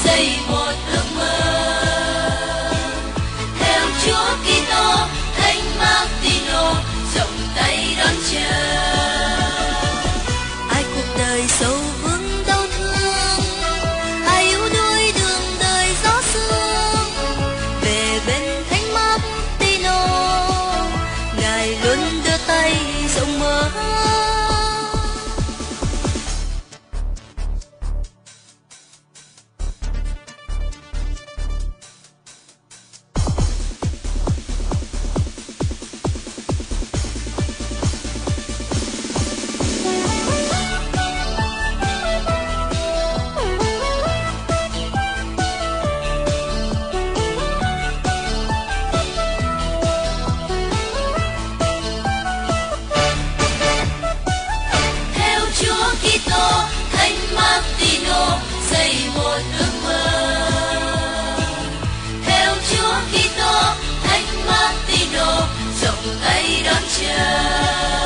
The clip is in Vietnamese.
xây một ước mơ. Theo Chúa Kitô Thánh Martino rộng tay đón chờ. Ai cuộc đời sâu vướng đau thương, ai yếu đuối đường đời gió sương, về bên Thánh Martino, Ngài luôn đưa tay rộng mở. Kitô Thánh Martino xây một ước mơ. Theo Chúa Kitô Thánh Martino rộng tay đón chờ.